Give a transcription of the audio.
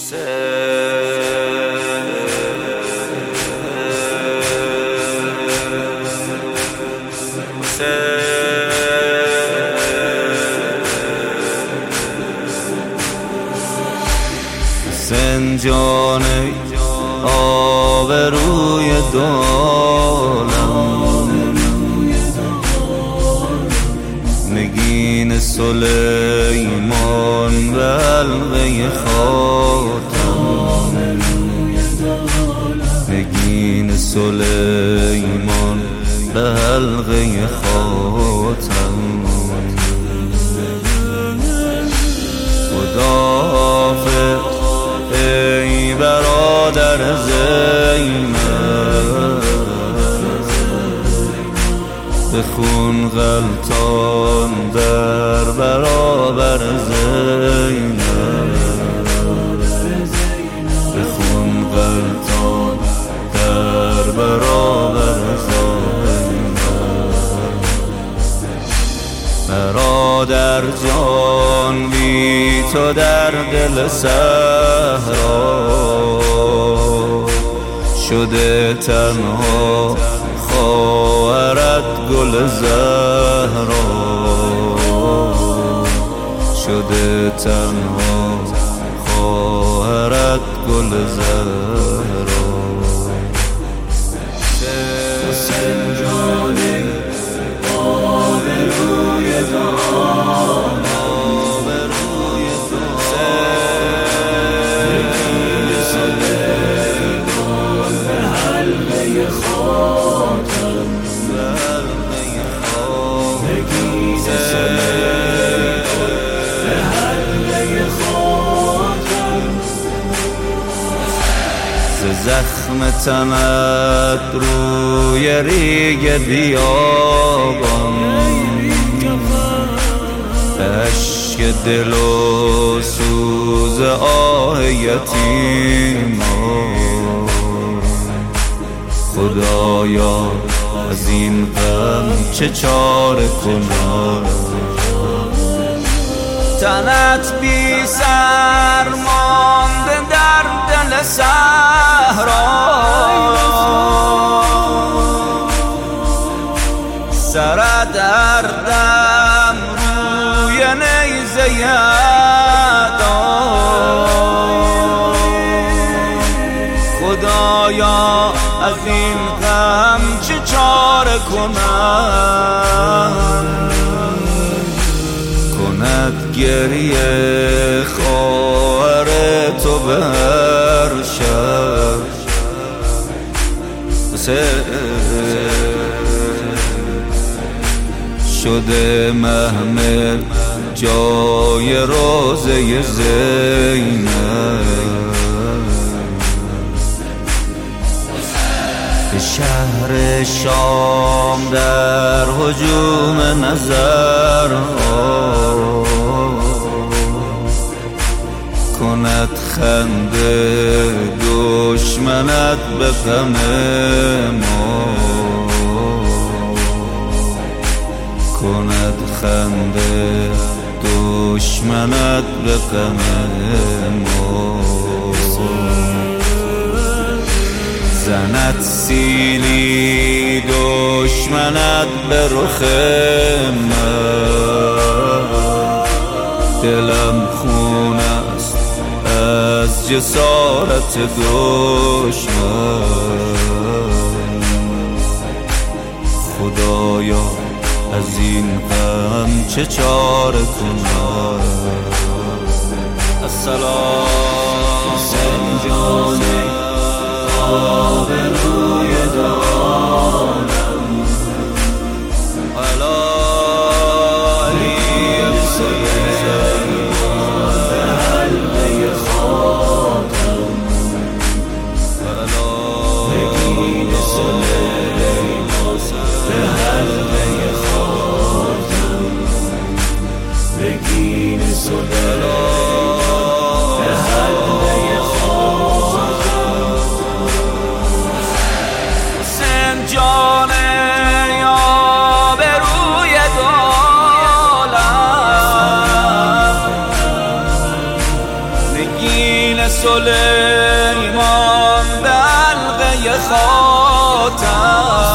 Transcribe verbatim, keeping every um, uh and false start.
سنجان آبروی دولم، نگین سلیمان به حلقه خاتم، نگین سلیمان به حلقه خاتم. خداحافظ ای برادر زینب، به خون غلطان در برابر زینب، به خون غلطان در برابر زینب. برادر جان بی تو در دل صحرا شده تنها، خواهرت گل زهرا شده تنها، خواهرت گل زهرا. سنجان آبروی دولم، زخم تنت روی ریگ بیابان، اشک دل و سوز آه یتیمان. خدایا از این غم چه چاره کنم، تنت بی سر مانده در دل صحرا، سر در دم روی نیزه یدا. خدایا از این غم چه چاره کنم، کند گریه خواهر تو به هر شب. شده محمل جای روضه زینب، به شهر شام در هجوم نظرها کند خنده دشمنت به غم ما، کند خنده دشمنت به غم ما. زند سیلی دشمنت به رخ من، دلم خون است از جسارت دشمن. خدایا از این غم چه چاره کنم. السلام سنجان آبروی دولم، علی علی سلیمان به حلقه خاتم، نگین سلیمان به حلقه خاتم، نگین سلیمان به حلقه جان آبروی دولم، نگین سلیمان به حلقه خاتم